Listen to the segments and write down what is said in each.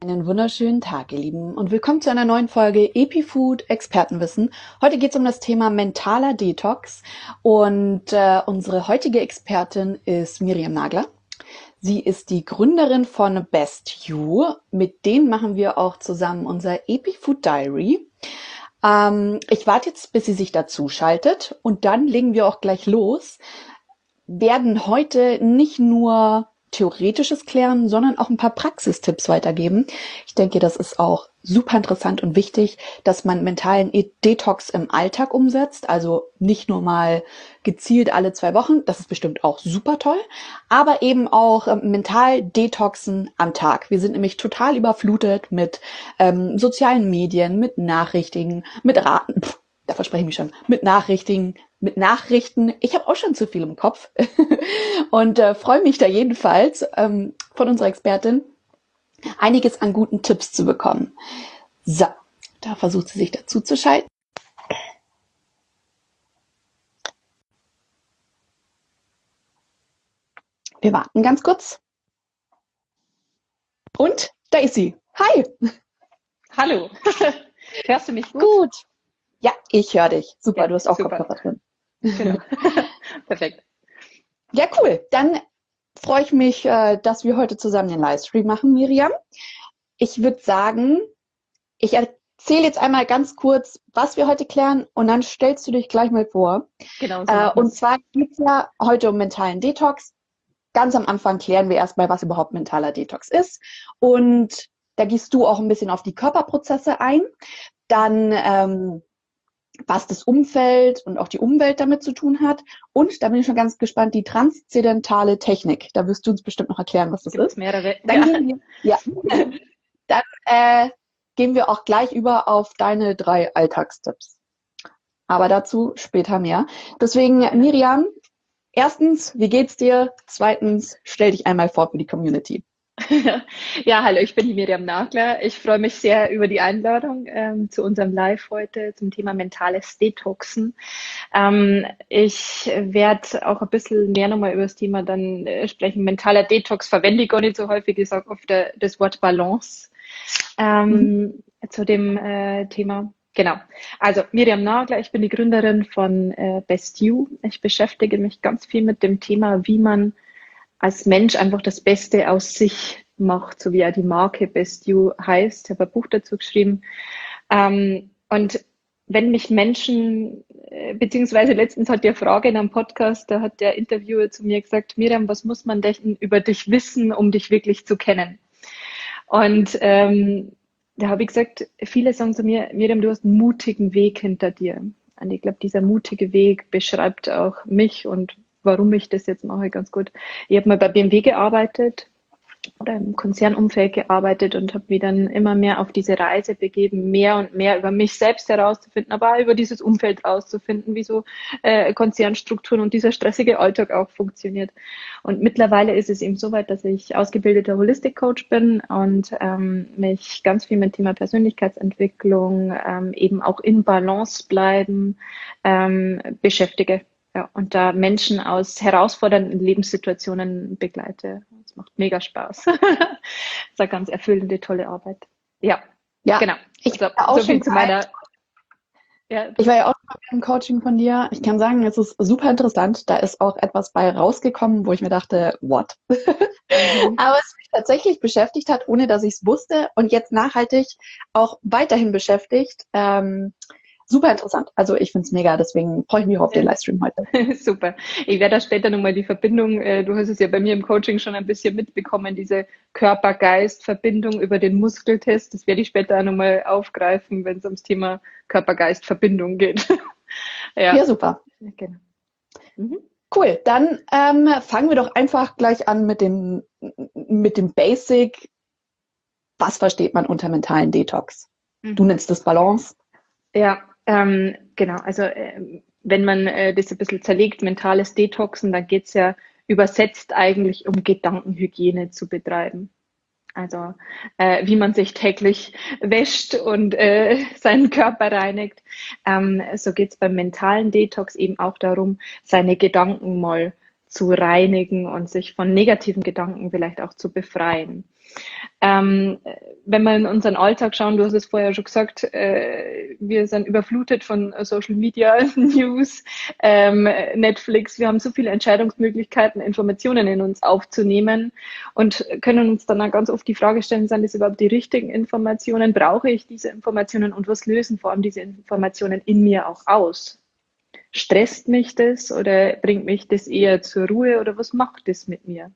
Einen wunderschönen Tag, ihr Lieben, und willkommen zu einer neuen Folge EpiFood Expertenwissen. Heute geht es um das Thema mentaler Detox und unsere heutige Expertin ist Miriam Nagler. Sie ist die Gründerin von Best You. Mit denen machen wir auch zusammen unser EpiFood Diary. Ich warte jetzt, bis sie sich dazu schaltet und dann legen wir auch gleich los. Werden heute nicht nur Theoretisches klären, sondern auch ein paar Praxistipps weitergeben. Ich denke, das ist auch super interessant und wichtig, dass man mentalen Detox im Alltag umsetzt. Also nicht nur mal gezielt alle 2 Wochen, das ist bestimmt auch super toll, aber eben auch mental Detoxen am Tag. Wir sind nämlich total überflutet mit sozialen Medien, mit Nachrichten, mit Raten. Da verspreche ich mich schon, mit Nachrichten. Ich habe auch schon zu viel im Kopf und freue mich da jedenfalls von unserer Expertin einiges an guten Tipps zu bekommen. So, da versucht sie sich dazu zu schalten. Wir warten ganz kurz. Und da ist sie. Hi. Hallo. Hörst du mich gut? Gut. Ja, ich höre dich. Super, Ja, du hast auch super. Kopfhörer drin. Genau. Perfekt. Ja, cool. Dann freue ich mich, dass wir heute zusammen den Livestream machen, Miriam. Ich würde sagen, ich erzähle jetzt einmal ganz kurz, was wir heute klären und dann stellst du dich gleich mal vor. Genau so machen Und wir's. zwar geht es ja heute um mentalen Detox. Ganz am Anfang klären wir erstmal, was überhaupt mentaler Detox ist. Und da gehst du auch ein bisschen auf die Körperprozesse ein. Dann was das Umfeld und auch die Umwelt damit zu tun hat. Und da bin ich schon ganz gespannt, die transzendentale Technik. Da wirst du uns bestimmt noch erklären, was das Gibt's ist. mehrere? Dann gehen wir auch gleich über auf deine 3 Alltagstipps. Aber dazu später mehr. Deswegen, Miriam, erstens, wie geht's dir? Zweitens, stell dich einmal vor für die Community. Ja, hallo, ich bin die Miriam Nagler. Ich freue mich sehr über die Einladung zu unserem Live heute zum Thema mentales Detoxen. Ich werde auch ein bisschen mehr nochmal über das Thema dann sprechen. Mentaler Detox verwende ich gar nicht so häufig. Ich sage oft das Wort Balance zu dem Thema. Genau. Also Miriam Nagler, ich bin die Gründerin von Best You. Ich beschäftige mich ganz viel mit dem Thema, wie man als Mensch einfach das Beste aus sich macht, so wie ja die Marke Best You heißt. Ich habe ein Buch dazu geschrieben. Und wenn mich Menschen, beziehungsweise letztens hat der Frage in einem Podcast, da hat der Interviewer zu mir gesagt, Miriam, was muss man denn über dich wissen, um dich wirklich zu kennen? Und da habe ich gesagt, viele sagen zu mir, Miriam, du hast einen mutigen Weg hinter dir. Und ich glaube, dieser mutige Weg beschreibt auch mich und warum ich das jetzt mache, ganz gut. Ich habe mal bei BMW gearbeitet oder im Konzernumfeld gearbeitet und habe mich dann immer mehr auf diese Reise begeben, mehr und mehr über mich selbst herauszufinden, aber auch über dieses Umfeld herauszufinden, wie so Konzernstrukturen und dieser stressige Alltag auch funktioniert. Und mittlerweile ist es eben so weit, dass ich ausgebildeter Holistic-Coach bin und mich ganz viel mit Thema Persönlichkeitsentwicklung, eben auch in Balance bleiben, beschäftige. Ja, und da Menschen aus herausfordernden Lebenssituationen begleite. Das macht mega Spaß. Das ist eine ganz erfüllende, tolle Arbeit. Ja, Ja, genau. ich war So auch viel schon zu meiner. Ja, Ich war ja auch schon mal im Coaching von dir. Ich kann sagen, es ist super interessant. Da ist auch etwas bei rausgekommen, wo ich mir dachte, what? Aber es mich tatsächlich beschäftigt hat, ohne dass ich es wusste und jetzt nachhaltig auch weiterhin beschäftigt. Super interessant. Also ich finde es mega, deswegen freue ich mich auf den Livestream heute. super. Ich werde da später nochmal die Verbindung, du hast es ja bei mir im Coaching schon ein bisschen mitbekommen, diese Körper-Geist-Verbindung über den Muskeltest. Das werde ich später auch nochmal aufgreifen, wenn es ums Thema Körper-Geist-Verbindung geht. Ja, Ja, super. genau. Mhm. Cool. Dann fangen wir doch einfach gleich an mit dem Basic. Was versteht man unter mentalen Detox? Du Mhm. nennst das Balance. Ja, genau. Also wenn man das ein bisschen zerlegt, mentales Detoxen, dann geht's ja übersetzt eigentlich um Gedankenhygiene zu betreiben. Also wie man sich täglich wäscht und seinen Körper reinigt. So geht's beim mentalen Detox eben auch darum, seine Gedanken mal zu reinigen und sich von negativen Gedanken vielleicht auch zu befreien. Ähm, wenn wir in unseren Alltag schauen, du hast es vorher schon gesagt, wir sind überflutet von Social Media, News, Netflix. Wir haben so viele Entscheidungsmöglichkeiten, Informationen in uns aufzunehmen und können uns dann auch ganz oft die Frage stellen, sind das überhaupt die richtigen Informationen? Brauche ich diese Informationen und was lösen vor allem diese Informationen in mir auch aus? Stresst mich das oder bringt mich das eher zur Ruhe oder was macht das mit mir?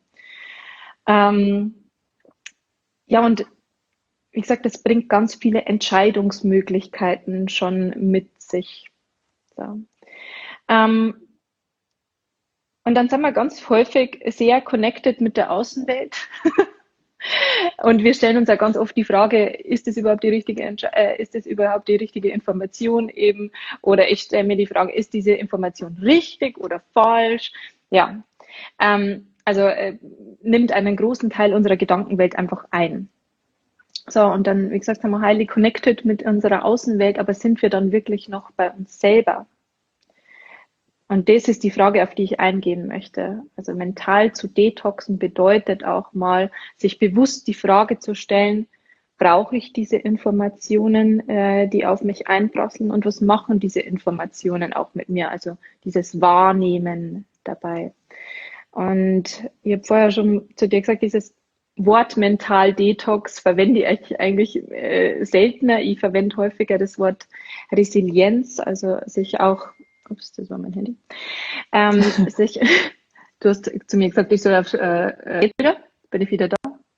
Ja, und wie gesagt, das bringt ganz viele Entscheidungsmöglichkeiten schon mit sich. So. Und dann sind wir ganz häufig sehr connected mit der Außenwelt. Und wir stellen uns ja ganz oft die Frage, ist das überhaupt ist das überhaupt die richtige Information eben? Oder ich stelle mir die Frage, ist diese Information richtig oder falsch? Ja, also nimmt einen großen Teil unserer Gedankenwelt einfach ein. So, und dann, wie gesagt, haben wir highly connected mit unserer Außenwelt, aber sind wir dann wirklich noch bei uns selber? Und das ist die Frage, auf die ich eingehen möchte. Also mental zu detoxen bedeutet auch mal, sich bewusst die Frage zu stellen, brauche ich diese Informationen, die auf mich einprasseln und was machen diese Informationen auch mit mir? Also dieses Wahrnehmen dabei. Und ich habe vorher schon zu dir gesagt, dieses Wort Mental Detox verwende ich eigentlich seltener. Ich verwende häufiger das Wort Resilienz, also sich auch, ups, das war mein Handy, sich, du hast zu mir gesagt, ich soll auf, jetzt wieder, bin ich wieder da?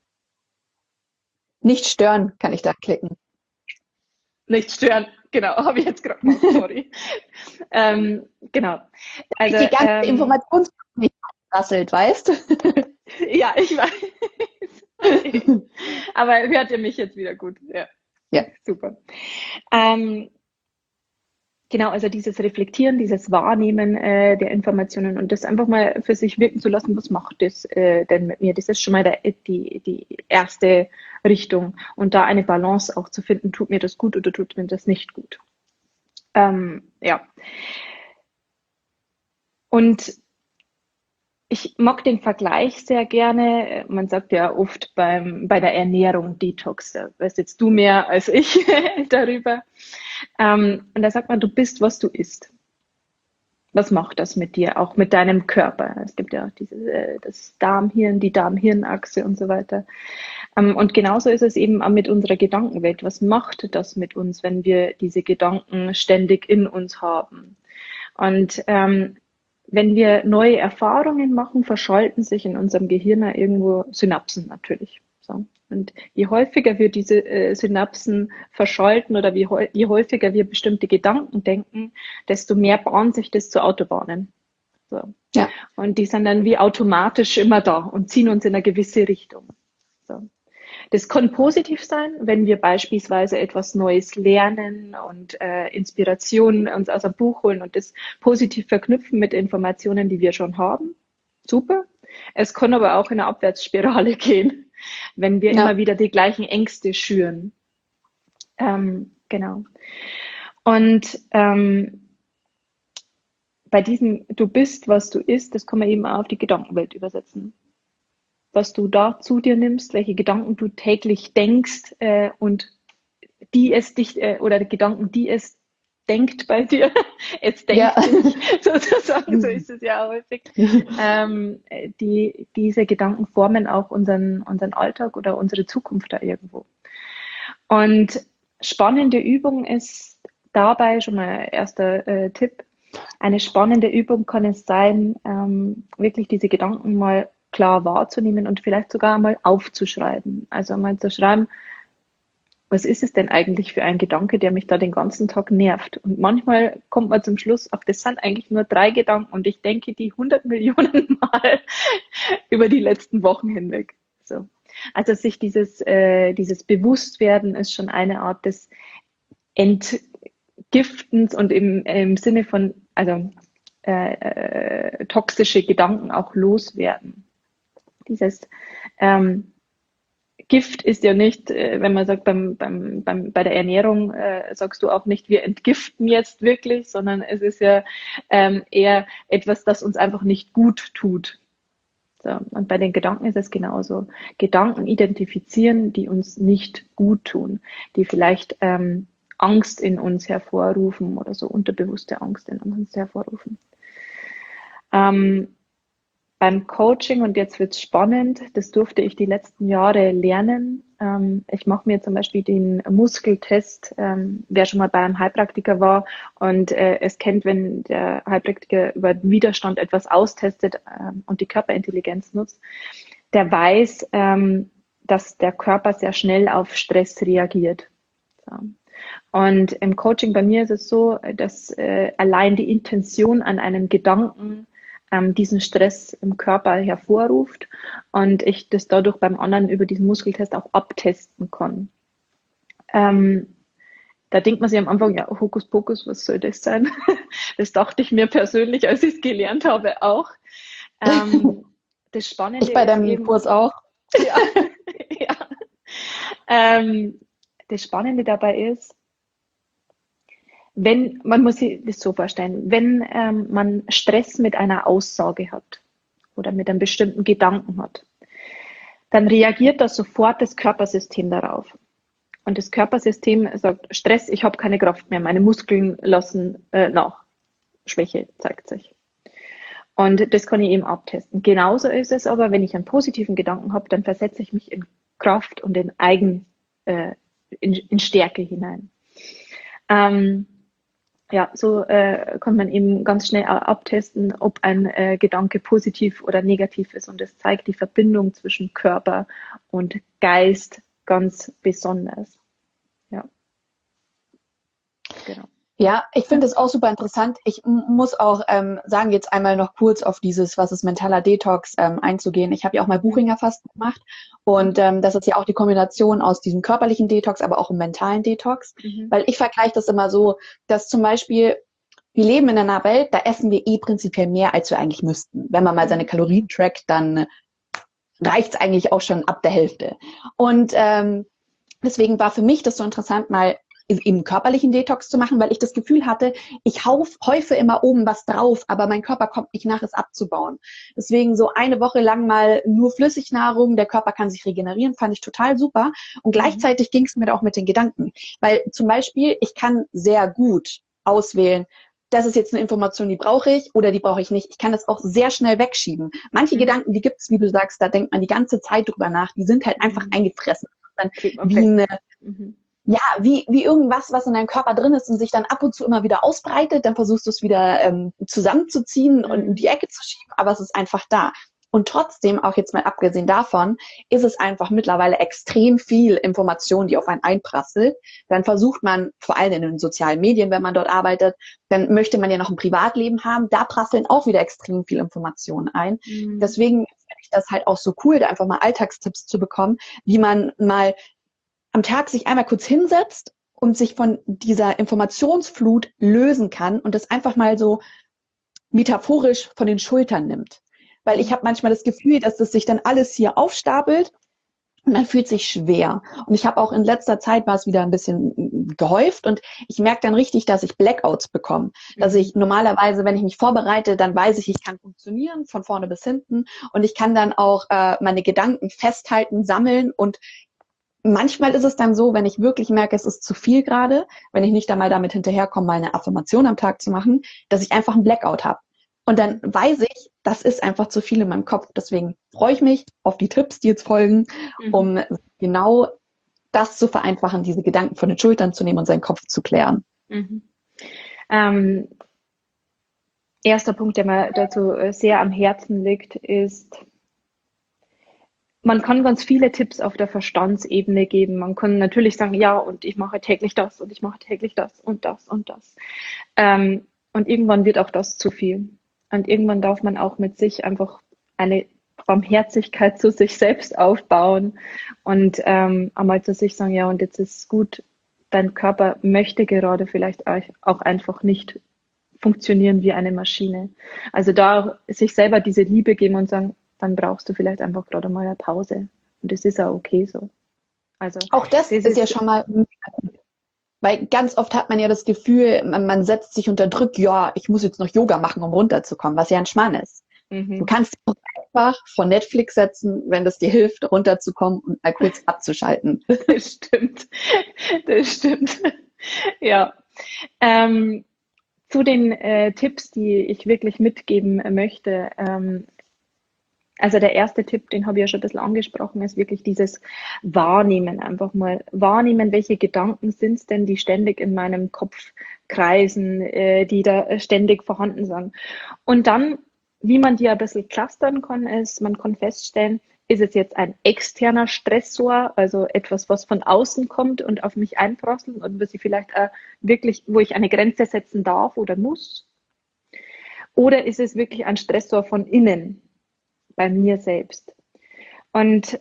Nicht stören, kann ich da klicken. Nicht stören, genau, habe ich jetzt gerade gemacht, sorry. Genau. Also, die ganze Information nicht rasselt, weißt du? Ja, ich weiß. Okay. Aber hört ihr mich jetzt wieder gut? Ja, Ja. super. Genau, also dieses Reflektieren, dieses Wahrnehmen der Informationen und das einfach mal für sich wirken zu lassen, was macht das denn mit mir? Das ist schon mal die erste Richtung. Und da eine Balance auch zu finden, tut mir das gut oder tut mir das nicht gut. Ja. Und ich mag den Vergleich sehr gerne. Man sagt ja oft bei der Ernährung Detox, da weißt jetzt du mehr als ich darüber. Und da sagt man, du bist, was du isst. Was macht das mit dir, auch mit deinem Körper? Es gibt ja auch das Darmhirn, die Darm-Hirn-Achse und so weiter. Und genauso ist es eben auch mit unserer Gedankenwelt. Was macht das mit uns, wenn wir diese Gedanken ständig in uns haben? Und wenn wir neue Erfahrungen machen, verschalten sich in unserem Gehirn irgendwo Synapsen natürlich. So. Und je häufiger wir diese Synapsen verschalten oder je häufiger wir bestimmte Gedanken denken, desto mehr bahnt sich das zu Autobahnen. So. Ja. Und die sind dann wie automatisch immer da und ziehen uns in eine gewisse Richtung. So. Das kann positiv sein, wenn wir beispielsweise etwas Neues lernen und Inspirationen uns aus einem Buch holen und das positiv verknüpfen mit Informationen, die wir schon haben. Super. Es kann aber auch in eine Abwärtsspirale gehen, wenn wir immer wieder die gleichen Ängste schüren. Genau. Und bei diesem Du bist, was du isst, das kann man eben auch auf die Gedankenwelt übersetzen. Was du da zu dir nimmst, welche Gedanken du täglich denkst und die es dich oder die Gedanken, die es denkt bei dir, es denkt dich sozusagen, so ist es ja häufig. Diese Gedanken formen auch unseren Alltag oder unsere Zukunft da irgendwo. Und spannende Übung ist dabei, schon mal erster Tipp, eine spannende Übung kann es sein, wirklich diese Gedanken mal klar wahrzunehmen und vielleicht sogar mal aufzuschreiben. Also mal zu schreiben, was ist es denn eigentlich für ein Gedanke, der mich da den ganzen Tag nervt? Und manchmal kommt man zum Schluss, ach, das sind eigentlich nur 3 Gedanken und ich denke die 100 Millionen Mal über die letzten Wochen hinweg. So. Also sich dieses Bewusstwerden ist schon eine Art des Entgiftens und im Sinne von, also toxische Gedanken auch loswerden. Dieses Gift ist ja nicht, wenn man sagt, bei der Ernährung sagst du auch nicht, wir entgiften jetzt wirklich, sondern es ist ja eher etwas, das uns einfach nicht gut tut. So, und bei den Gedanken ist es genauso. Gedanken identifizieren, die uns nicht gut tun, die vielleicht Angst in uns hervorrufen oder so unterbewusste Angst in uns hervorrufen. Beim Coaching, und jetzt wird's spannend, das durfte ich die letzten Jahre lernen. Ich mache mir zum Beispiel den Muskeltest, wer schon mal bei einem Heilpraktiker war und es kennt, wenn der Heilpraktiker über Widerstand etwas austestet und die Körperintelligenz nutzt, der weiß, dass der Körper sehr schnell auf Stress reagiert. So. Und im Coaching bei mir ist es so, dass allein die Intention an einem Gedanken diesen Stress im Körper hervorruft und ich das dadurch beim anderen über diesen Muskeltest auch abtesten kann. Da denkt man sich am Anfang, ja, Hokuspokus, was soll das sein? Das dachte ich mir persönlich, als ich es gelernt habe, auch. Das Spannende Ich bei ist deinem eben, Kurs auch. ja, das Spannende dabei ist, wenn, man muss sich das so vorstellen, wenn man Stress mit einer Aussage hat oder mit einem bestimmten Gedanken hat, dann reagiert das sofort das Körpersystem darauf. Und das Körpersystem sagt, Stress, ich habe keine Kraft mehr, meine Muskeln lassen nach. Schwäche zeigt sich. Und das kann ich eben abtesten. Genauso ist es aber, wenn ich einen positiven Gedanken habe, dann versetze ich mich in Kraft und in Stärke hinein. Ja, so kann man eben ganz schnell abtesten, ob ein Gedanke positiv oder negativ ist. Und es zeigt die Verbindung zwischen Körper und Geist ganz besonders. Ja, genau. Ja, ich finde es auch super interessant. Ich muss auch sagen, jetzt einmal noch kurz auf dieses, was ist mentaler Detox, einzugehen. Ich habe ja auch mal Buchinger Fasten gemacht und das ist ja auch die Kombination aus diesem körperlichen Detox, aber auch im mentalen Detox, weil ich vergleiche das immer so, dass zum Beispiel wir leben in einer Welt, da essen wir prinzipiell mehr, als wir eigentlich müssten. Wenn man mal seine Kalorien trackt, dann reicht's eigentlich auch schon ab der Hälfte. Und deswegen war für mich das so interessant, mal eben körperlichen Detox zu machen, weil ich das Gefühl hatte, ich häufe immer oben was drauf, aber mein Körper kommt nicht nach, es abzubauen. Deswegen so eine Woche lang mal nur Flüssignahrung, der Körper kann sich regenerieren, fand ich total super. Und gleichzeitig ging es mir auch mit den Gedanken. Weil zum Beispiel, ich kann sehr gut auswählen, das ist jetzt eine Information, die brauche ich oder die brauche ich nicht. Ich kann das auch sehr schnell wegschieben. Manche Gedanken, die gibt es, wie du sagst, da denkt man die ganze Zeit drüber nach, die sind halt einfach eingefressen. Dann wie eine ja, wie irgendwas, was in deinem Körper drin ist und sich dann ab und zu immer wieder ausbreitet, dann versuchst du es wieder zusammenzuziehen und in die Ecke zu schieben, aber es ist einfach da. Und trotzdem, auch jetzt mal abgesehen davon, ist es einfach mittlerweile extrem viel Information, die auf einen einprasselt. Dann versucht man, vor allem in den sozialen Medien, wenn man dort arbeitet, dann möchte man ja noch ein Privatleben haben. Da prasseln auch wieder extrem viel Informationen ein. Deswegen finde ich das halt auch so cool, da einfach mal Alltagstipps zu bekommen, wie man mal am Tag sich einmal kurz hinsetzt und sich von dieser Informationsflut lösen kann und das einfach mal so metaphorisch von den Schultern nimmt. Weil ich habe manchmal das Gefühl, dass das sich dann alles hier aufstapelt und man fühlt sich schwer. Und ich habe auch in letzter Zeit war es wieder ein bisschen gehäuft und ich merke dann richtig, dass ich Blackouts bekomme. Dass ich normalerweise, wenn ich mich vorbereite, dann weiß ich kann funktionieren von vorne bis hinten und ich kann dann auch meine Gedanken festhalten, sammeln und manchmal ist es dann so, wenn ich wirklich merke, es ist zu viel gerade, wenn ich nicht einmal damit hinterherkomme, mal eine Affirmation am Tag zu machen, dass ich einfach einen Blackout habe. Und dann weiß ich, das ist einfach zu viel in meinem Kopf. Deswegen freue ich mich auf die Tipps, die jetzt folgen, um genau das zu vereinfachen, diese Gedanken von den Schultern zu nehmen und seinen Kopf zu klären. Erster Punkt, der mir dazu sehr am Herzen liegt, ist, man kann ganz viele Tipps auf der Verstandsebene geben. Man kann natürlich sagen, ja, und ich mache täglich das und ich mache täglich das und das und das. Und irgendwann wird auch das zu viel. Und irgendwann darf man auch mit sich einfach eine Barmherzigkeit zu sich selbst aufbauen und einmal zu sich sagen, ja, und jetzt ist es gut, dein Körper möchte gerade vielleicht auch einfach nicht funktionieren wie eine Maschine. Also da sich selber diese Liebe geben und sagen, dann brauchst du vielleicht einfach gerade mal eine Pause. Und das ist auch okay so. Also auch das ist ja schon mal, weil ganz oft hat man ja das Gefühl, man setzt sich unter Druck, ja, ich muss jetzt noch Yoga machen, um runterzukommen, was ja ein Schmarrn ist. Du kannst einfach vor Netflix setzen, wenn das dir hilft, runterzukommen und mal kurz abzuschalten. Das stimmt. Das stimmt. Ja. Ähm, zu den Tipps, die ich wirklich mitgeben möchte. Also der erste Tipp, den habe ich ja schon ein bisschen angesprochen, ist wirklich dieses Wahrnehmen. Einfach mal wahrnehmen, welche Gedanken sind es denn, die ständig in meinem Kopf kreisen, die da ständig vorhanden sind. Und dann, wie man die ein bisschen clustern kann, ist, man kann feststellen, ist es jetzt ein externer Stressor, also etwas, was von außen kommt und auf mich einprasselt und was ich vielleicht wirklich, wo ich eine Grenze setzen darf oder muss? Oder ist es wirklich ein Stressor von innen, bei mir selbst? Und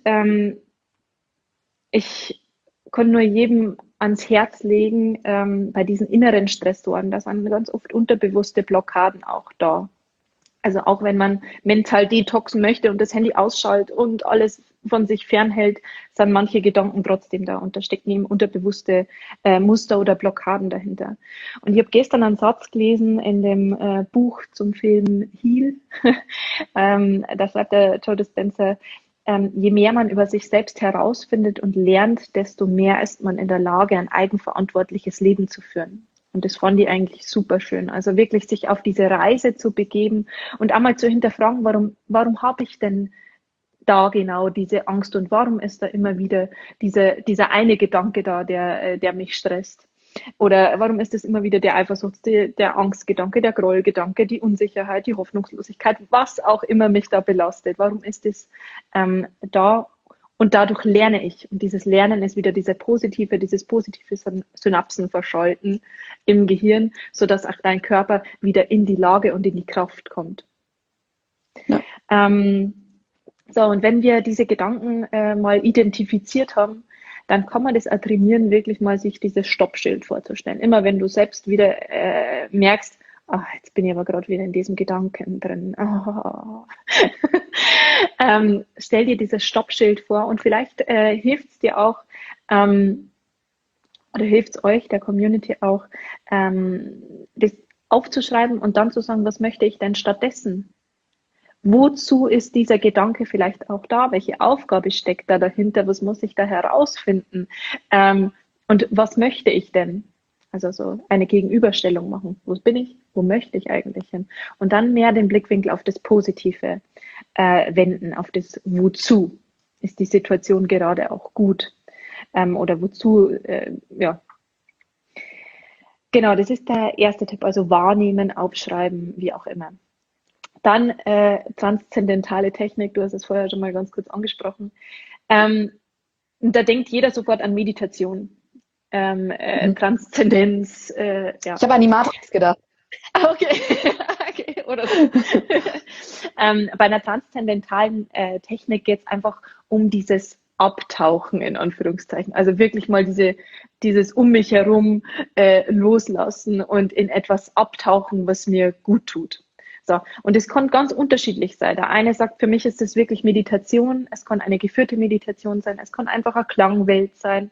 ich kann nur jedem ans Herz legen, bei diesen inneren Stressoren, da sind ganz oft unterbewusste Blockaden auch da. Also auch wenn man mental detoxen möchte und das Handy ausschaltet und alles von sich fernhält, sind manche Gedanken trotzdem da und da stecken eben unterbewusste Muster oder Blockaden dahinter. Und ich habe gestern einen Satz gelesen in dem Buch zum Film Heal. Da sagt der Joe Dispenza, je mehr man über sich selbst herausfindet und lernt, desto mehr ist man in der Lage, ein eigenverantwortliches Leben zu führen. Und das fand ich eigentlich super schön. Also wirklich sich auf diese Reise zu begeben und einmal zu hinterfragen, warum habe ich denn da genau diese Angst und warum ist da immer wieder dieser eine Gedanke da, der mich stresst? Oder warum ist es immer wieder der Eifersucht, der Angstgedanke, der Grollgedanke, die Unsicherheit, die Hoffnungslosigkeit, was auch immer mich da belastet? Warum ist es da? Und dadurch lerne ich. Und dieses Lernen ist wieder dieses positive Synapsen verschalten im Gehirn, sodass auch dein Körper wieder in die Lage und in die Kraft kommt. Ja. So, und wenn wir diese Gedanken mal identifiziert haben, dann kann man das auch trainieren, wirklich mal sich dieses Stoppschild vorzustellen. Immer wenn du selbst wieder merkst, jetzt bin ich aber gerade wieder in diesem Gedanken drin. Stell dir dieses Stoppschild vor und vielleicht hilft es dir auch, oder hilft es euch, der Community auch, das aufzuschreiben und dann zu sagen, was möchte ich denn stattdessen? Wozu ist dieser Gedanke vielleicht auch da? Welche Aufgabe steckt da dahinter? Was muss ich da herausfinden? Und was möchte ich denn? Also so eine Gegenüberstellung machen. Wo bin ich? Wo möchte ich eigentlich hin? Und dann mehr den Blickwinkel auf das Positive wenden, auf das Wozu. Ist die Situation gerade auch gut? Oder wozu, ja. Genau, das ist der erste Tipp. Also wahrnehmen, aufschreiben, wie auch immer. Dann transzendentale Technik, du hast es vorher schon mal ganz kurz angesprochen. Da denkt jeder sofort an Meditation, Transzendenz. Ja. Ich habe an die Matrix gedacht. Okay, okay. Oder so. Bei einer transzendentalen Technik geht es einfach um dieses Abtauchen in Anführungszeichen. Also wirklich mal dieses um mich herum loslassen und in etwas abtauchen, was mir gut tut. So, und es kann ganz unterschiedlich sein. Der eine sagt, für mich ist es wirklich Meditation, es kann eine geführte Meditation sein, es kann einfach eine Klangwelt sein.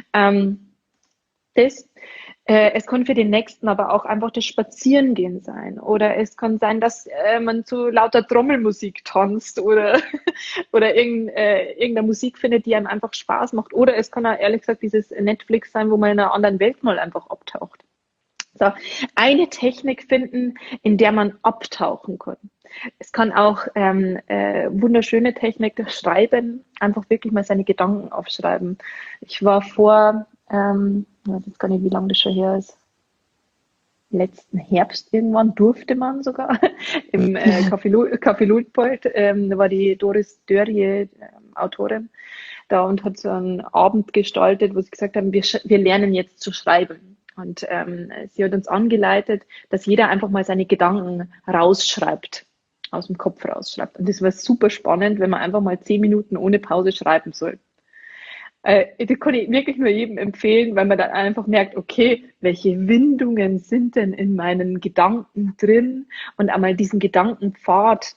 Es kann für den Nächsten aber auch einfach das Spazierengehen sein. Oder es kann sein, dass man zu lauter Trommelmusik tanzt oder irgendeine Musik findet, die einem einfach Spaß macht. Oder es kann auch ehrlich gesagt dieses Netflix sein, wo man in einer anderen Welt mal einfach abtaucht. So, eine Technik finden, in der man abtauchen kann. Es kann auch wunderschöne Technik das Schreiben, einfach wirklich mal seine Gedanken aufschreiben. Ich war vor, ich weiß jetzt gar nicht, wie lange das schon her ist, letzten Herbst irgendwann durfte man sogar im Café Luitpold, da war die Doris Dörrie Autorin da und hat so einen Abend gestaltet, wo sie gesagt haben, wir lernen jetzt zu schreiben. Und sie hat uns angeleitet, dass jeder einfach mal seine Gedanken rausschreibt, aus dem Kopf rausschreibt. Und das war super spannend, wenn man einfach mal 10 Minuten ohne Pause schreiben soll. Das kann ich wirklich nur jedem empfehlen, weil man dann einfach merkt, okay, welche Windungen sind denn in meinen Gedanken drin und einmal diesen Gedankenpfad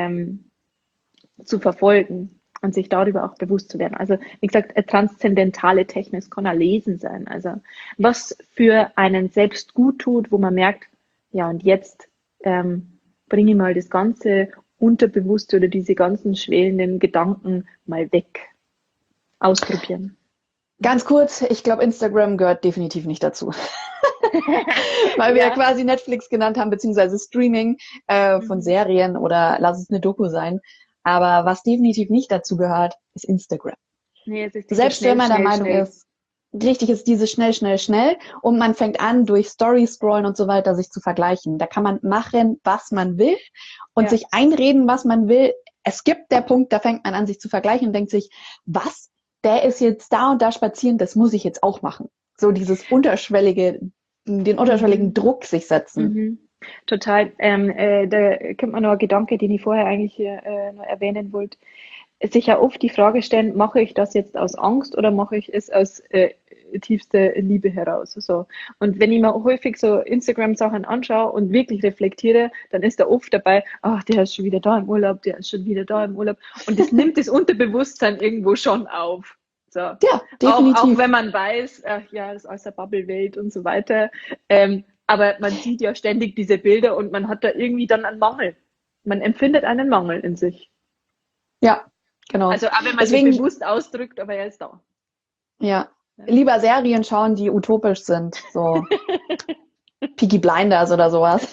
zu verfolgen und sich darüber auch bewusst zu werden. Also wie gesagt, eine transzendentale Technik, es kann auch Lesen sein. Also was für einen selbst gut tut, wo man merkt, ja und jetzt bringe ich mal das Ganze Unterbewusste oder diese ganzen schwelenden Gedanken mal weg. Ausprobieren. Ganz kurz, ich glaube, Instagram gehört definitiv nicht dazu. Weil wir ja quasi Netflix genannt haben, beziehungsweise Streaming von Serien oder lass es eine Doku sein. Aber was definitiv nicht dazu gehört, ist Instagram. Nee, es ist Selbst wenn man der Meinung ist, richtig ist dieses schnell, schnell, schnell und man fängt an, durch Story scrollen und so weiter sich zu vergleichen. Da kann man machen, was man will und sich einreden, was man will. Es gibt der Punkt, da fängt man an, sich zu vergleichen und denkt sich, was? Der ist jetzt da und da spazieren, das muss ich jetzt auch machen. So dieses den unterschwelligen Druck sich setzen. Total. Da kommt mir noch ein Gedanke, den ich vorher eigentlich noch erwähnen wollte. Sich ja oft die Frage stellen, mache ich das jetzt aus Angst oder mache ich es aus tiefster Liebe heraus? So. Und wenn ich mir häufig so Instagram-Sachen anschaue und wirklich reflektiere, dann ist da oft dabei, ach, der ist schon wieder da im Urlaub, der ist schon wieder da im Urlaub. Und das nimmt das Unterbewusstsein irgendwo schon auf. So. Ja, definitiv. Auch wenn man weiß, ach ja, das ist aus der Bubble-Welt und so weiter. Aber man sieht ja ständig diese Bilder und man hat da irgendwie dann einen Mangel. Man empfindet einen Mangel in sich. Ja, genau. Also, aber wenn man sich bewusst ausdrückt, aber er ist da. Ja, lieber Serien schauen, die utopisch sind, so Peaky Blinders oder sowas.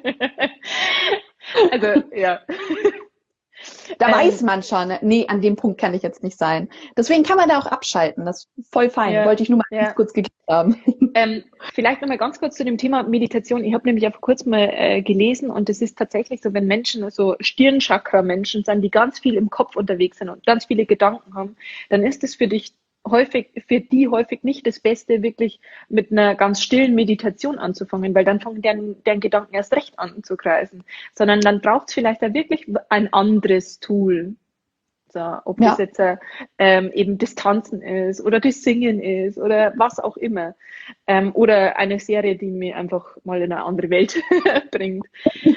Also, ja. Da weiß man schon, nee, an dem Punkt kann ich jetzt nicht sein. Deswegen kann man da auch abschalten, das ist voll fein. Ja, wollte ich nur mal ganz kurz geklärt haben. Vielleicht nochmal ganz kurz zu dem Thema Meditation. Ich habe nämlich ja vor kurzem mal gelesen und es ist tatsächlich so, wenn Menschen, so Stirnchakra-Menschen sind, die ganz viel im Kopf unterwegs sind und ganz viele Gedanken haben, dann ist es für die häufig nicht das Beste, wirklich mit einer ganz stillen Meditation anzufangen, weil dann fangen deren Gedanken erst recht an zu kreisen, sondern dann braucht es vielleicht da wirklich ein anderes Tool. So, ob das jetzt eben das Tanzen ist oder das Singen ist oder was auch immer. Oder eine Serie, die mir einfach mal in eine andere Welt bringt.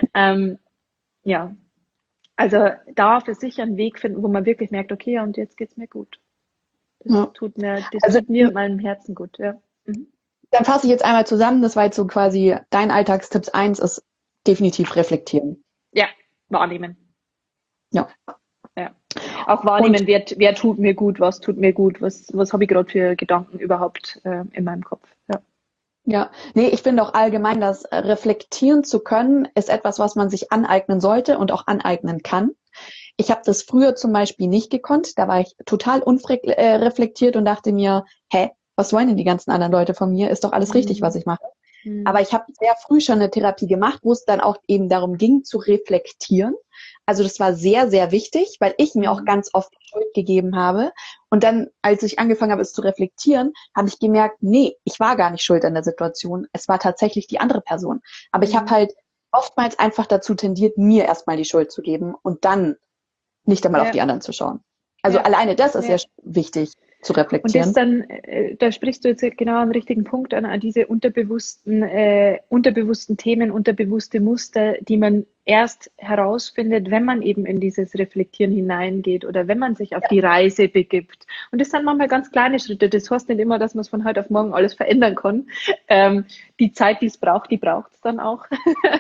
Ja, also da für sich einen Weg finden, wo man wirklich merkt, okay, und jetzt geht's mir gut. Das tut mir und meinem Herzen gut, ja. Dann fasse ich jetzt einmal zusammen, das war jetzt so quasi dein Alltagstipps 1 ist definitiv reflektieren. Ja, wahrnehmen. Ja. Auch wahrnehmen, wer tut mir gut, was habe ich gerade für Gedanken überhaupt in meinem Kopf. Ja, nee, ich finde auch allgemein, dass reflektieren zu können, ist etwas, was man sich aneignen sollte und auch aneignen kann. Ich habe das früher zum Beispiel nicht gekonnt. Da war ich total unreflektiert und dachte mir, was wollen denn die ganzen anderen Leute von mir? Ist doch alles richtig, was ich mache. Aber ich habe sehr früh schon eine Therapie gemacht, wo es dann auch eben darum ging, zu reflektieren. Also das war sehr, sehr wichtig, weil ich mir auch ganz oft Schuld gegeben habe. Und dann, als ich angefangen habe, es zu reflektieren, habe ich gemerkt, nee, ich war gar nicht schuld an der Situation. Es war tatsächlich die andere Person. Aber ich habe halt oftmals einfach dazu tendiert, mir erstmal die Schuld zu geben und dann nicht einmal auf die anderen zu schauen. Also alleine das ist ja wichtig zu reflektieren. Und das dann, da sprichst du jetzt genau am richtigen Punkt an diese unterbewussten Themen, unterbewusste Muster, die man erst herausfindet, wenn man eben in dieses Reflektieren hineingeht oder wenn man sich auf die Reise begibt. Und das sind manchmal ganz kleine Schritte. Das heißt nicht immer, dass man es von heute auf morgen alles verändern kann. Die Zeit, die es braucht, die braucht es dann auch,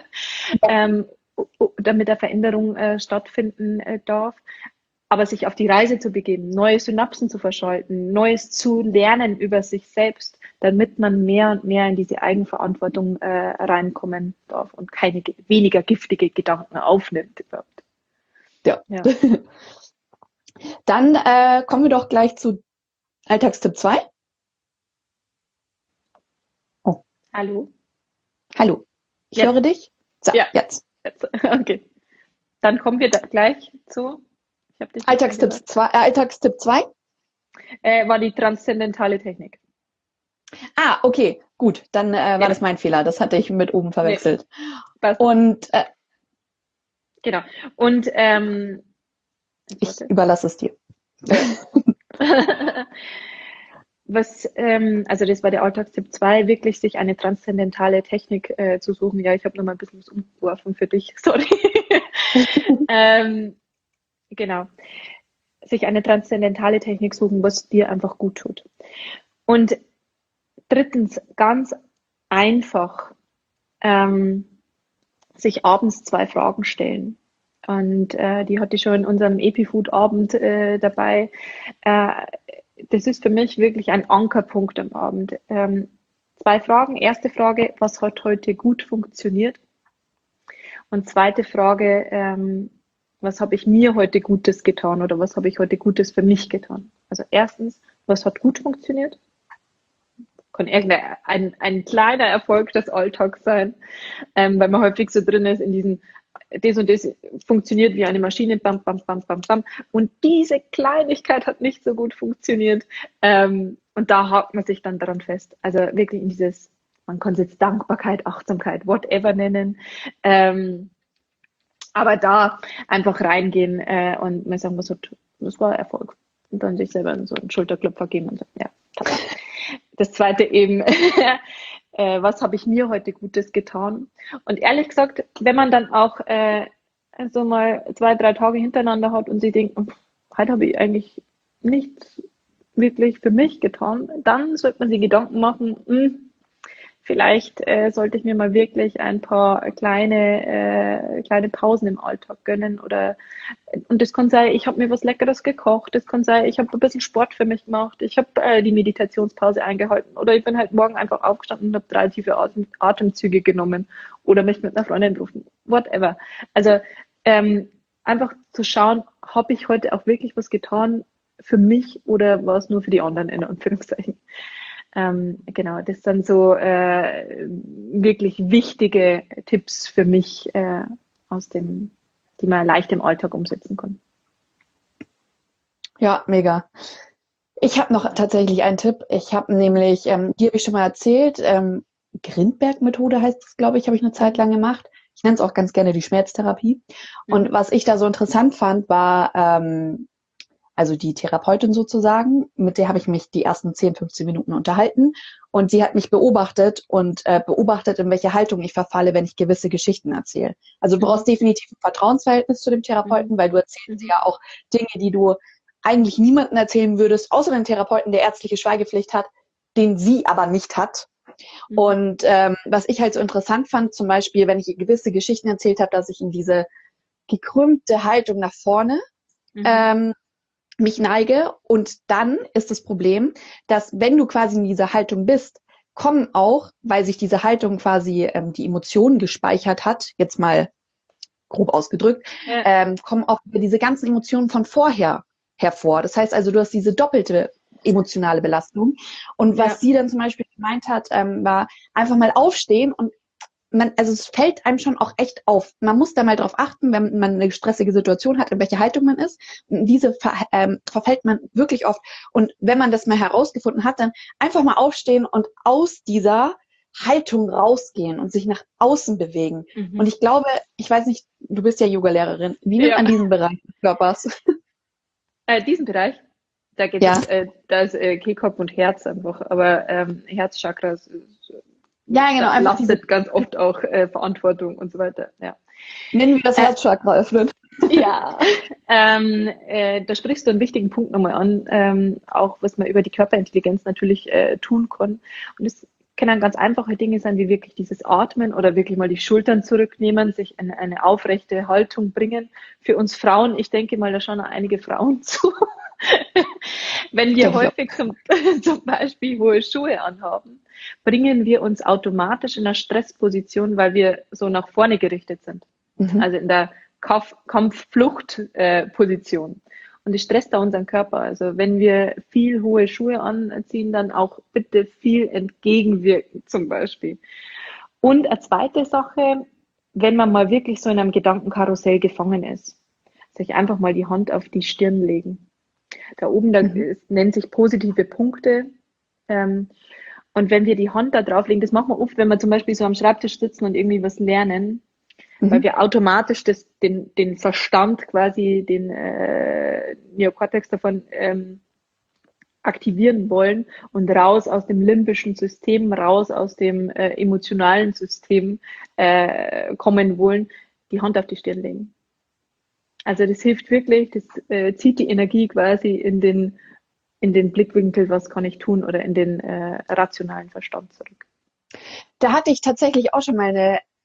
damit eine Veränderung stattfinden darf. Aber sich auf die Reise zu begeben, neue Synapsen zu verschalten, Neues zu lernen über sich selbst, damit man mehr und mehr in diese Eigenverantwortung reinkommen darf und keine weniger giftige Gedanken aufnimmt überhaupt. Ja. Dann kommen wir doch gleich zu Alltagstipp 2. Oh. Hallo? Hallo. Ich höre dich. So, jetzt. Okay. Dann kommen wir gleich zu Alltagstipp 2 war die transzendentale Technik. Ah, okay, gut. Dann war das mein Fehler. Das hatte ich mit oben verwechselt. Nee, und genau. Und ich überlasse es dir. Also das war der Alltagstipp 2, wirklich sich eine transzendentale Technik zu suchen. Ja, ich habe nochmal ein bisschen was umgeworfen für dich, sorry. Genau. Sich eine transzendentale Technik suchen, was dir einfach gut tut. Und drittens, ganz einfach, sich abends 2 Fragen stellen. Und die hatte ich schon in unserem Epifood-Abend dabei. Äh, Das ist für mich wirklich ein Ankerpunkt am Abend. Zwei Fragen. Erste Frage, was hat heute gut funktioniert? Und zweite Frage, was habe ich mir heute Gutes getan oder was habe ich heute Gutes für mich getan? Also erstens, was hat gut funktioniert? Kann ein kleiner Erfolg des Alltags sein, weil man häufig so drin ist in diesen, das und das funktioniert wie eine Maschine, bam, bam, bam, bam, bam. Und diese Kleinigkeit hat nicht so gut funktioniert. Und da hakt man sich dann daran fest. Also wirklich in dieses, man kann es jetzt Dankbarkeit, Achtsamkeit, whatever nennen. Aber da einfach reingehen und mal sagen, was war Erfolg? Und dann sich selber so einen Schulterklopfer geben und sagen, ja, top. Das zweite eben, was habe ich mir heute Gutes getan? Und ehrlich gesagt, wenn man dann auch so mal 2, 3 Tage hintereinander hat und sie denken, heute habe ich eigentlich nichts wirklich für mich getan, dann sollte man sich Gedanken machen, vielleicht sollte ich mir mal wirklich ein paar kleine Pausen im Alltag gönnen und das kann sein, ich habe mir was Leckeres gekocht, das kann sein, ich habe ein bisschen Sport für mich gemacht, ich habe die Meditationspause eingehalten oder ich bin halt morgen einfach aufgestanden und habe 3 tiefe Atemzüge genommen oder mich mit einer Freundin gerufen, whatever. Also einfach zu schauen, habe ich heute auch wirklich was getan für mich oder war es nur für die anderen in Anführungszeichen. Genau, das sind so wirklich wichtige Tipps für mich die man leicht im Alltag umsetzen kann. Ja, mega. Ich habe noch tatsächlich einen Tipp. Ich habe nämlich, die habe ich schon mal erzählt, Grindberg-Methode heißt es, glaube ich, habe ich eine Zeit lang gemacht. Ich nenne es auch ganz gerne die Schmerztherapie. Und was ich da so interessant fand, war, also die Therapeutin sozusagen, mit der habe ich mich die ersten 10, 15 Minuten unterhalten und sie hat mich beobachtet und beobachtet, in welche Haltung ich verfalle, wenn ich gewisse Geschichten erzähle. Also du brauchst definitiv ein Vertrauensverhältnis zu dem Therapeuten, weil du erzählst ja auch Dinge, die du eigentlich niemandem erzählen würdest, außer dem Therapeuten, der ärztliche Schweigepflicht hat, den sie aber nicht hat. Und was ich halt so interessant fand, zum Beispiel, wenn ich gewisse Geschichten erzählt habe, dass ich in diese gekrümmte Haltung nach vorne mich neige. Und dann ist das Problem, dass wenn du quasi in dieser Haltung bist, kommen auch, weil sich diese Haltung quasi die Emotionen gespeichert hat, jetzt mal grob ausgedrückt, kommen auch diese ganzen Emotionen von vorher hervor. Das heißt also, du hast diese doppelte emotionale Belastung. Und was sie dann zum Beispiel gemeint hat, war einfach mal aufstehen und also es fällt einem schon auch echt auf. Man muss da mal drauf achten, wenn man eine stressige Situation hat, in welche Haltung man ist. Und diese verfällt man wirklich oft. Und wenn man das mal herausgefunden hat, dann einfach mal aufstehen und aus dieser Haltung rausgehen und sich nach außen bewegen. Und ich glaube, ich weiß nicht, du bist ja Yoga-Lehrerin. Wie nimmt man diesen Bereich des Körpers? Diesen Bereich, da geht es, da ist Kehlkopf und Herz einfach, aber Herzchakra genau, lastet ganz oft auch Verantwortung und so weiter. Ja. Nennen wir das Herzchakra öffnen. Ja, da sprichst du einen wichtigen Punkt nochmal an, auch was man über die Körperintelligenz natürlich tun kann. Und es können ganz einfache Dinge sein, wie wirklich dieses Atmen oder wirklich mal die Schultern zurücknehmen, sich in eine aufrechte Haltung bringen. Für uns Frauen, ich denke mal, da schauen auch einige Frauen zu. Wenn wir häufig zum Beispiel hohe Schuhe anhaben, bringen wir uns automatisch in einer Stressposition, weil wir so nach vorne gerichtet sind. Also in der Kampf-Flucht-Position. Und das stresst da unseren Körper. Also wenn wir viel hohe Schuhe anziehen, dann auch bitte viel entgegenwirken zum Beispiel. Und eine zweite Sache, wenn man mal wirklich so in einem Gedankenkarussell gefangen ist, sich einfach mal die Hand auf die Stirn legen. Da oben, nennt sich positive Punkte. Und wenn wir die Hand da drauflegen, das machen wir oft, wenn wir zum Beispiel so am Schreibtisch sitzen und irgendwie was lernen, weil wir automatisch den Verstand quasi, den Neokortex davon aktivieren wollen und raus aus dem limbischen System, raus aus dem emotionalen System kommen wollen, die Hand auf die Stirn legen. Also das hilft wirklich, das zieht die Energie quasi in den Blickwinkel, was kann ich tun, oder in den rationalen Verstand zurück. Da hatte ich tatsächlich auch schon mal eine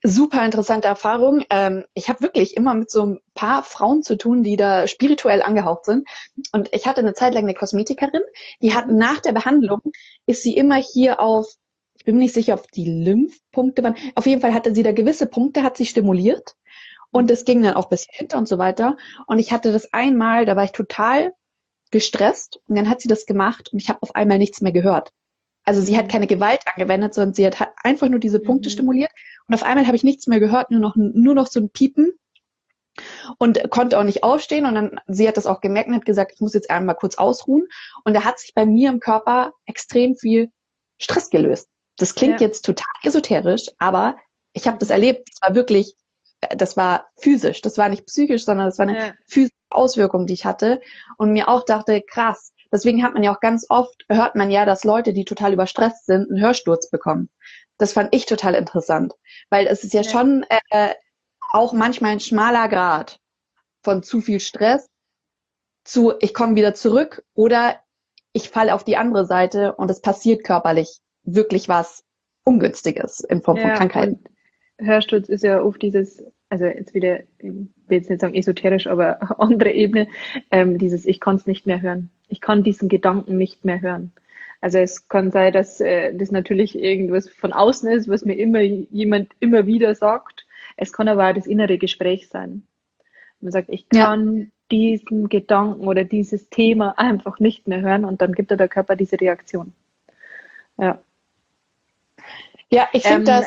super interessante Erfahrung. Ich habe wirklich immer mit so ein paar Frauen zu tun, die da spirituell angehaucht sind. Und ich hatte eine Zeit lang eine Kosmetikerin, die hat Mhm. nach der Behandlung, ist sie immer hier auf, ich bin mir nicht sicher, ob die Lymphpunkte waren. Auf jeden Fall hatte sie da gewisse Punkte, hat sie stimuliert. Und Mhm. es ging dann auch bis hinter und so weiter. Und ich hatte das einmal, da war ich total gestresst. Und dann hat sie das gemacht und ich habe auf einmal nichts mehr gehört. Also sie hat Mhm. keine Gewalt angewendet, sondern sie hat einfach nur diese Punkte Mhm. stimuliert. Und auf einmal habe ich nichts mehr gehört, nur noch so ein Piepen und konnte auch nicht aufstehen. Und dann, sie hat das auch gemerkt und hat gesagt, ich muss jetzt einmal kurz ausruhen. Und da hat sich bei mir im Körper extrem viel Stress gelöst. Das klingt Ja. jetzt total esoterisch, aber ich habe das Mhm. erlebt. Das war physisch, das war nicht psychisch, sondern das war eine Ja. physische Auswirkung, die ich hatte. Und mir auch dachte, krass. Deswegen hat man ja auch ganz oft, hört man ja, dass Leute, die total überstresst sind, einen Hörsturz bekommen. Das fand ich total interessant, weil es ist ja Ja. schon auch manchmal ein schmaler Grad von zu viel Stress zu, ich komme wieder zurück oder ich falle auf die andere Seite und es passiert körperlich wirklich was Ungünstiges in Form von Ja, Krankheiten. und Hörsturz ist ja oft dieses, also jetzt wieder, ich will jetzt nicht sagen esoterisch, aber andere Ebene, dieses ich kann es nicht mehr hören. Ich kann diesen Gedanken nicht mehr hören. Also es kann sein, dass das natürlich irgendwas von außen ist, was mir immer jemand immer wieder sagt. Es kann aber auch das innere Gespräch sein. Man sagt, ich Ja, kann diesen Gedanken oder dieses Thema einfach nicht mehr hören und dann gibt der Körper diese Reaktion. Ja. ja, ich finde Ähm, das,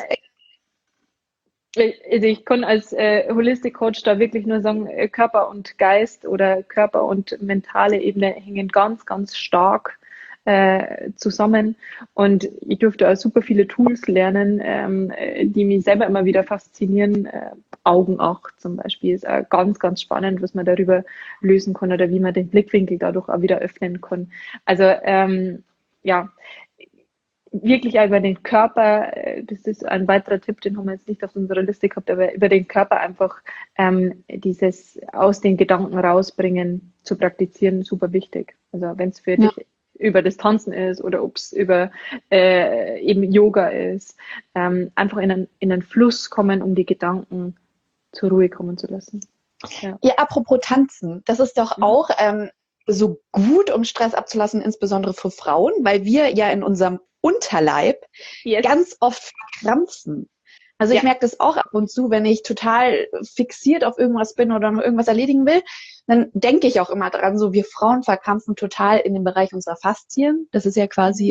Also ich kann als Holistic Coach da wirklich nur sagen, Körper und Geist oder Körper und mentale Ebene hängen ganz, ganz stark zusammen. Und ich durfte auch super viele Tools lernen, die mich selber immer wieder faszinieren. Augenacht zum Beispiel ist auch ganz, ganz spannend, was man darüber lösen kann oder wie man den Blickwinkel dadurch auch wieder öffnen kann. Also ja, wirklich auch über den Körper, das ist ein weiterer Tipp, den haben wir jetzt nicht auf unserer Liste gehabt, aber über den Körper einfach dieses aus den Gedanken rausbringen zu praktizieren, super wichtig. Also wenn es für ja. dich über das Tanzen ist oder ob es über eben Yoga ist, einfach in einen Fluss kommen, um die Gedanken zur Ruhe kommen zu lassen. Ja. Ja, apropos Tanzen, das ist doch Mhm. auch so gut, um Stress abzulassen, insbesondere für Frauen, weil wir ja in unserem Unterleib Yes. ganz oft verkrampfen. Also ich Ja. merke das auch ab und zu, wenn ich total fixiert auf irgendwas bin oder noch irgendwas erledigen will, dann denke ich auch immer dran, so wir Frauen verkrampfen total in dem Bereich unserer Faszien. Das ist ja quasi Mhm.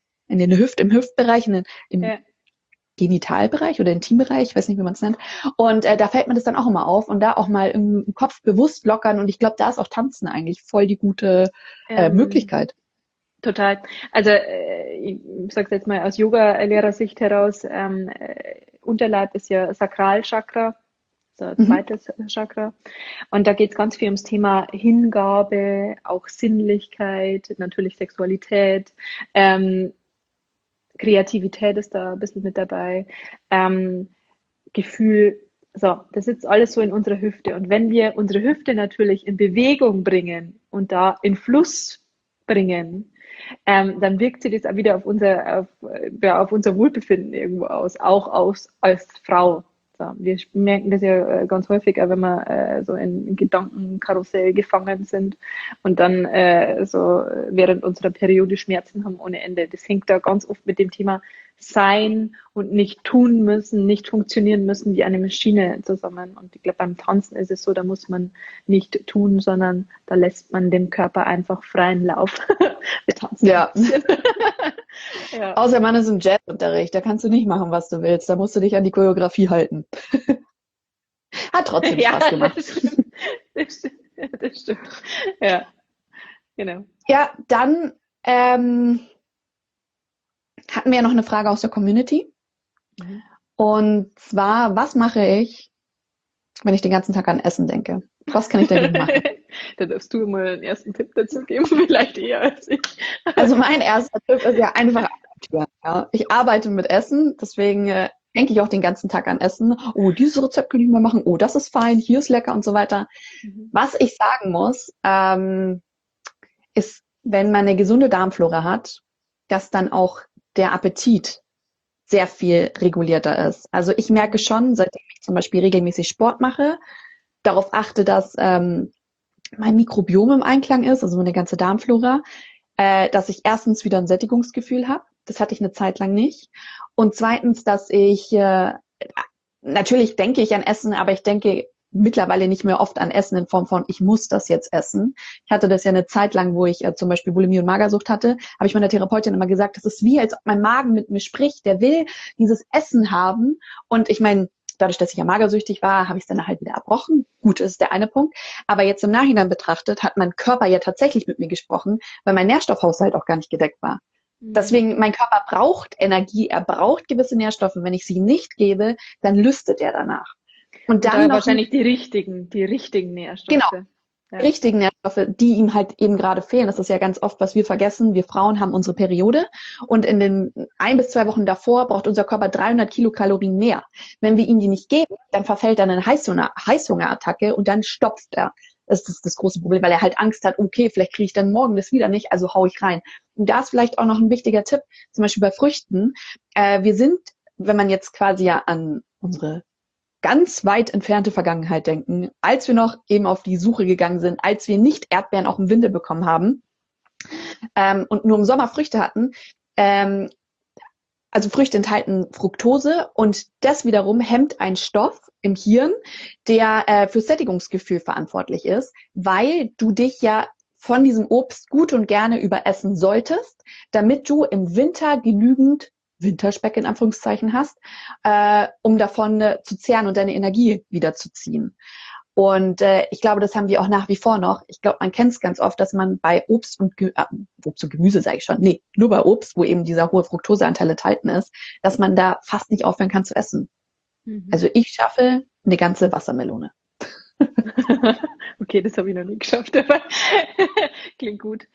im Hüftbereich, im Ja. Genitalbereich oder Intimbereich, ich weiß nicht, wie man es nennt. Und da fällt mir das dann auch immer auf und da auch mal im Kopf bewusst lockern. Und ich glaube, da ist auch Tanzen eigentlich voll die gute Ähm, Möglichkeit. Total. Also ich sage jetzt mal aus Yoga-Lehrersicht heraus, Unterleib ist ja Sakralchakra, so Mhm. zweites Chakra. Und da geht es ganz viel ums Thema Hingabe, auch Sinnlichkeit, natürlich Sexualität, ähm, Kreativität ist da ein bisschen mit dabei, ähm, Gefühl. So, das sitzt alles so in unserer Hüfte. Und wenn wir unsere Hüfte natürlich in Bewegung bringen und da in Fluss bringen, dann wirkt sich das auch wieder ja, auf unser Wohlbefinden irgendwo aus, auch als Frau. So, wir merken das ja ganz häufig, auch wenn wir so in Gedankenkarussell gefangen sind und dann so während unserer Periode Schmerzen haben ohne Ende. Das hängt da ganz oft mit dem Thema sein und nicht tun müssen, nicht funktionieren müssen wie eine Maschine zusammen. Und ich glaube, beim Tanzen ist es so, da muss man nicht tun, sondern da lässt man dem Körper einfach freien Lauf. Wir tanzen ein Ja, bisschen. Ja. außer man ist im Jazzunterricht, da kannst du nicht machen, was du willst. Da musst du dich an die Choreografie halten. Hat trotzdem Ja, Spaß gemacht. das stimmt. Das stimmt. Das stimmt. Ja, genau. Ja, dann hatten wir ja noch eine Frage aus der Community. Mhm. Und zwar, was mache ich, wenn ich den ganzen Tag an Essen denke? Was kann ich dagegen machen? Da darfst du mal einen ersten Tipp dazu geben, vielleicht eher als ich. Also mein erster Tipp ist ja einfach akzeptieren. Ja. Ich arbeite mit Essen, deswegen denke ich auch den ganzen Tag an Essen. Oh, dieses Rezept kann ich mal machen. Oh, das ist fein, hier ist lecker und so weiter. Mhm. Was ich sagen muss, ist, wenn man eine gesunde Darmflora hat, dass dann auch der Appetit sehr viel regulierter ist. Also ich merke schon, seitdem ich zum Beispiel regelmäßig Sport mache, darauf achte, dass mein Mikrobiom im Einklang ist, also meine ganze Darmflora, dass ich erstens wieder ein Sättigungsgefühl habe. Das hatte ich eine Zeit lang nicht. Und zweitens, dass ich, natürlich denke ich an Essen, aber ich denke mittlerweile nicht mehr oft an Essen in Form von, ich muss das jetzt essen. Ich hatte das ja eine Zeit lang, wo ich zum Beispiel Bulimie und Magersucht hatte, habe ich meiner Therapeutin immer gesagt, das ist wie, als ob mein Magen mit mir spricht, der will dieses Essen haben. Und ich meine, dadurch, dass ich ja magersüchtig war, habe ich es dann halt wieder erbrochen. Gut, das ist der eine Punkt. Aber jetzt im Nachhinein betrachtet, hat mein Körper ja tatsächlich mit mir gesprochen, weil mein Nährstoffhaushalt auch gar nicht gedeckt war. Deswegen, mein Körper braucht Energie, er braucht gewisse Nährstoffe. Wenn ich sie nicht gebe, dann lüstet er danach. Und dann da noch wahrscheinlich die richtigen Nährstoffe. genau, Ja. richtigen Nährstoffe, die ihm halt eben gerade fehlen. Das ist ja ganz oft, was wir vergessen. Wir Frauen haben unsere Periode und in den 1 bis 2 Wochen davor braucht unser Körper 300 Kilokalorien mehr. Wenn wir ihm die nicht geben, dann verfällt er in eine Heißhungerattacke und dann stopft er. Das ist das große Problem, weil er halt Angst hat, okay, vielleicht kriege ich dann morgen das wieder nicht, also hau ich rein. Und da ist vielleicht auch noch ein wichtiger Tipp, zum Beispiel bei Früchten. Wir sind, wenn man jetzt quasi ja an unsere ganz weit entfernte Vergangenheit denken, als wir noch eben auf die Suche gegangen sind, als wir nicht Erdbeeren auch im Winter bekommen haben und nur im Sommer Früchte hatten. Also Früchte enthalten Fructose und das wiederum hemmt einen Stoff im Hirn, der fürs Sättigungsgefühl verantwortlich ist, weil du dich ja von diesem Obst gut und gerne überessen solltest, damit du im Winter genügend Winterspeck in Anführungszeichen hast, um davon zu zehren und deine Energie wiederzuziehen. Und ich glaube, das haben wir auch nach wie vor noch. Ich glaube, man kennt es ganz oft, dass man bei Obst und Gemüse, sage ich schon, nee, nur bei Obst, wo eben dieser hohe Fructoseanteil enthalten ist, dass man da fast nicht aufhören kann zu essen. Also ich schaffe eine ganze Wassermelone. Okay, das habe ich noch nie geschafft, aber klingt gut.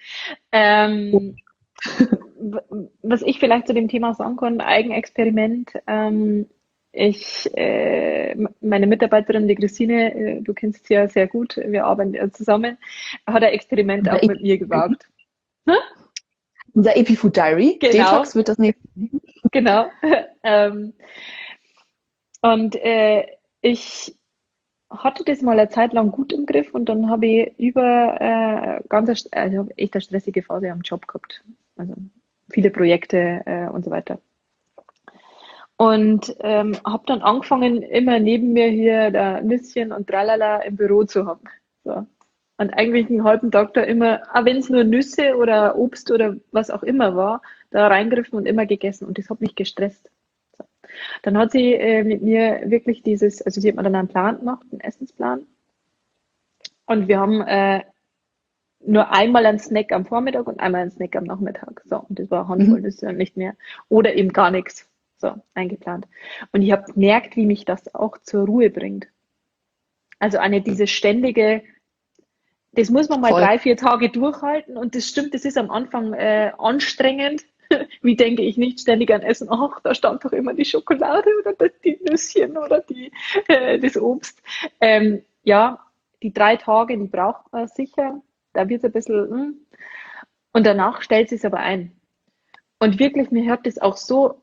Was ich vielleicht zu dem Thema sagen kann, Eigenexperiment. Meine Mitarbeiterin, die Christine, du kennst sie ja sehr gut, wir arbeiten ja zusammen, hat ein Experiment auch mit mir gewagt. Unser EpiFood Diary. Genau. Detox wird das nächste. Genau. Und ich hatte das mal eine Zeit lang gut im Griff und dann habe ich ich habe echt eine stressige Phase am Job gehabt. Also viele Projekte und so weiter. Und habe dann angefangen, immer neben mir hier da Nüsschen und Tralala im Büro zu haben. So. Und eigentlich einen halben Tag da immer, auch wenn es nur Nüsse oder Obst oder was auch immer war, da reingriffen und immer gegessen. Und das hat mich gestresst. So. Dann hat sie mit mir wirklich also sie hat mir dann einen Plan gemacht, einen Essensplan. Und wir haben nur einmal einen Snack am Vormittag und einmal einen Snack am Nachmittag. So, und das war eine Handvoll Nüsse und nicht mehr. Oder eben gar nichts. So, eingeplant. Und ich habe gemerkt, wie mich das auch zur Ruhe bringt. Also diese ständige, das muss man mal Voll. 3, 4 Tage durchhalten und das stimmt, das ist am Anfang anstrengend. Wie denke ich nicht ständig an Essen? Ach, da stand doch immer die Schokolade oder die Nüsschen oder das Obst. Ja, die 3 Tage, die braucht man sicher. Da wird es ein bisschen, und danach stellt es sich aber ein. Und wirklich, mir hat das auch so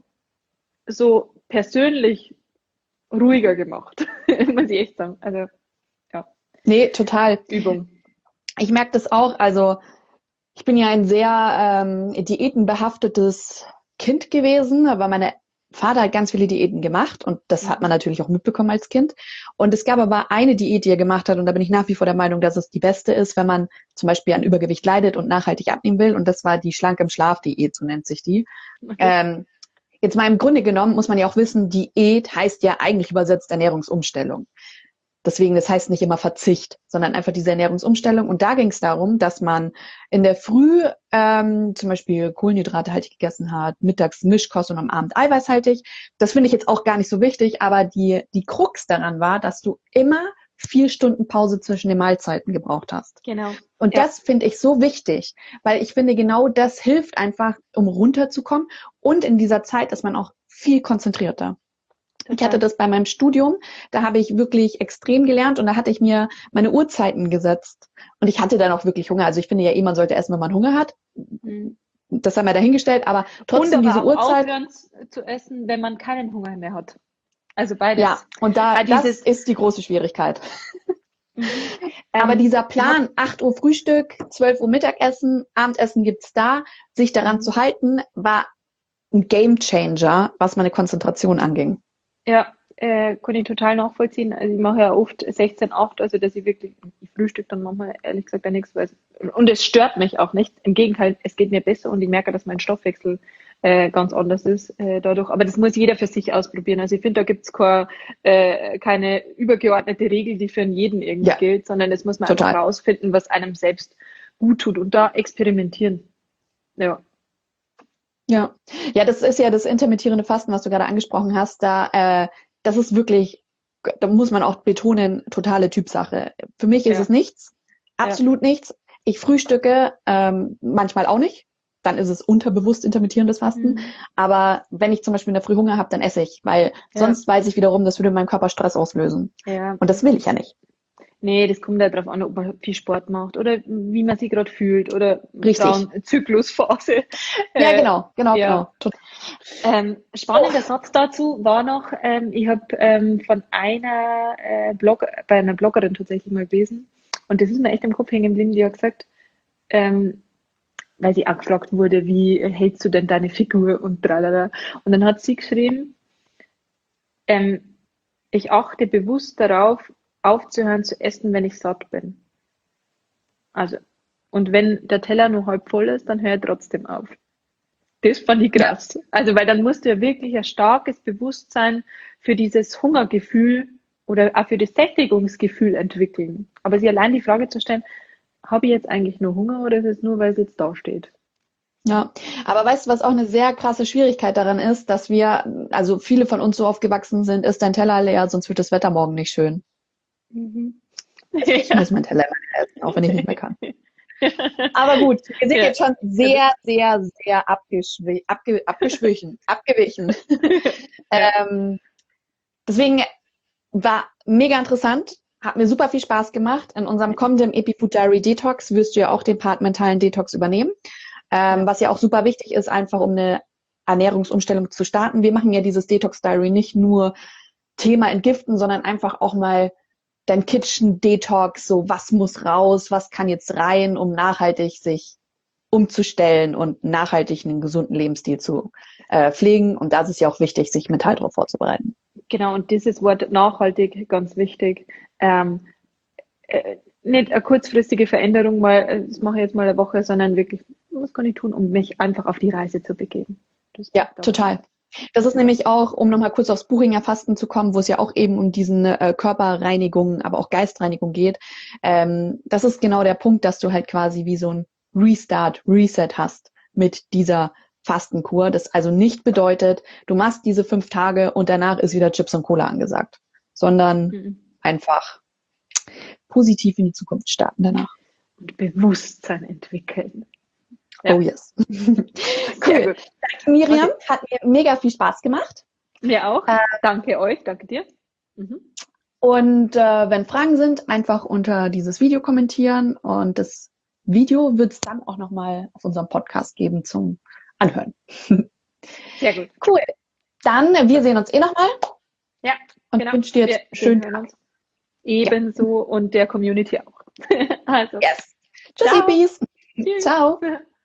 persönlich ruhiger gemacht, muss ich echt sagen. Also, ja. Nee, total. Übung. Ich merke das auch, also ich bin ja ein sehr diätenbehaftetes Kind gewesen, aber mein Vater hat ganz viele Diäten gemacht und das hat man natürlich auch mitbekommen als Kind. Und es gab aber eine Diät, die er gemacht hat und da bin ich nach wie vor der Meinung, dass es die beste ist, wenn man zum Beispiel an Übergewicht leidet und nachhaltig abnehmen will. Und das war die Schlank im Schlaf-Diät, so nennt sich die. Okay. Jetzt mal im Grunde genommen muss man ja auch wissen, Diät heißt ja eigentlich übersetzt Ernährungsumstellung. Deswegen, das heißt nicht immer Verzicht, sondern einfach diese Ernährungsumstellung. Und da ging es darum, dass man in der Früh zum Beispiel kohlenhydrathaltig gegessen hat, mittags Mischkost und am Abend eiweißhaltig. Das finde ich jetzt auch gar nicht so wichtig, aber die Krux daran war, dass du immer 4 Stunden Pause zwischen den Mahlzeiten gebraucht hast. Genau. Und das finde ich so wichtig, weil ich finde, genau das hilft einfach, um runterzukommen. Und in dieser Zeit ist man auch viel konzentrierter. Total. Ich hatte das bei meinem Studium, da habe ich wirklich extrem gelernt und da hatte ich mir meine Uhrzeiten gesetzt. Und ich hatte dann auch wirklich Hunger. Also ich finde ja man sollte essen, wenn man Hunger hat. das haben wir dahingestellt, aber trotzdem Und aber diese auch Uhrzeit. aufhören zu essen, wenn man keinen Hunger mehr hat. Also beides. Ja, und Weil das dieses, ist die große Schwierigkeit. mhm. Aber dieser Ich hab, Plan, 8 Uhr Frühstück, 12 Uhr Mittagessen, Abendessen gibt's da, sich daran zu halten, war ein Gamechanger, was meine Konzentration anging. ja, kann ich total nachvollziehen. Also ich mache ja oft 16:8, also dass ich frühstück dann manchmal ehrlich gesagt auch nichts, und es stört mich auch nicht. Im Gegenteil, es geht mir besser und ich merke, dass mein Stoffwechsel ganz anders ist dadurch. Aber das muss jeder für sich ausprobieren. Also ich finde, da gibt's keine übergeordnete Regel, die für jeden irgendwie Ja, gilt, sondern es muss man einfach total. rausfinden, was einem selbst gut tut und da experimentieren. Ja. Ja. Ja, das ist ja das intermittierende Fasten, was du gerade angesprochen hast. Das ist wirklich, da muss man auch betonen, totale Typsache. Für mich ist Ja, es nichts, ja. absolut nichts. Ich frühstücke manchmal auch nicht. Dann ist es unterbewusst intermittierendes Fasten. Mhm. Aber wenn ich zum Beispiel in der Früh Hunger habe, dann esse ich, weil Ja, sonst weiß ich wiederum, das würde in meinem Körper Stress auslösen. ja. Und das will ich ja nicht. Nee, das kommt halt drauf an, ob man viel Sport macht oder wie man sich gerade fühlt oder Richtig. Frauenzyklusphase. Ja, Äh, ja. genau. Spannender Satz dazu war noch, ich habe von bei einer Bloggerin tatsächlich mal gelesen und das ist mir echt im Kopf hängen geblieben, die hat gesagt, ähm, weil sie auch gefragt wurde, wie hältst du denn deine Figur und tralala. Und dann hat sie geschrieben, ähm, ich achte bewusst darauf, aufzuhören zu essen, wenn ich satt bin. Also, und wenn der Teller nur halb voll ist, dann höre ich trotzdem auf. Das fand ich Ja, krass. Also, weil dann musst du ja wirklich ein starkes Bewusstsein für dieses Hungergefühl oder auch für das Sättigungsgefühl entwickeln. Aber sich allein die Frage zu stellen, habe ich jetzt eigentlich nur Hunger oder ist es nur, weil es jetzt da steht? ja. Aber weißt du, was auch eine sehr krasse Schwierigkeit daran ist, dass also viele von uns so aufgewachsen sind, ist dein Teller leer, sonst wird das Wetter morgen nicht schön. Mhm. Also ich Ja. muss meinen Teller immer leer essen, auch wenn ich nicht mehr kann. Aber gut, wir sind Ja. jetzt schon sehr, sehr, sehr abgewichen. Ja. Ähm, deswegen war mega interessant, hat mir super viel Spaß gemacht. In unserem kommenden EpiFood Diary Detox wirst du ja auch den Part mentalen Detox übernehmen, Ja. was ja auch super wichtig ist, einfach um eine Ernährungsumstellung zu starten. Wir machen ja dieses Detox Diary nicht nur Thema entgiften, sondern einfach auch mal dein Kitchen Detox, so was muss raus, was kann jetzt rein, um nachhaltig sich umzustellen und nachhaltig einen gesunden Lebensstil zu pflegen. Und da ist es ja auch wichtig, sich mental darauf vorzubereiten. Genau, und dieses Wort nachhaltig, ganz wichtig. Ähm, nicht eine kurzfristige Veränderung, mal, das mache ich jetzt mal eine Woche, sondern wirklich, was kann ich tun, um mich einfach auf die Reise zu begeben? Das Ja, da. total. Das ist nämlich auch, um nochmal kurz aufs Buchinger Fasten zu kommen, wo es ja auch eben um diesen Körperreinigung, aber auch Geistreinigung geht. Das ist genau der Punkt, dass du halt quasi wie so ein Reset hast mit dieser Fastenkur. Das also nicht bedeutet, du machst diese 5 Tage und danach ist wieder Chips und Cola angesagt, sondern Mhm. einfach positiv in die Zukunft starten danach. Und Bewusstsein entwickeln. Oh Ja, yes. sehr Cool. gut. Danke, Miriam. Okay, Hat mir mega viel Spaß gemacht. mir auch. Danke euch, danke dir. Mhm. Und wenn Fragen sind, einfach unter dieses Video kommentieren. Und das Video wird es dann auch nochmal auf unserem Podcast geben zum Anhören. Sehr gut. Cool. Dann, wir sehen uns eh nochmal Ja, und genau. wünsche dir jetzt Wir schönen hören Tag. uns. Ebenso und der Community auch. Also, Yes. Tschüssi, ciao. Peace. Tschüss. Ciao.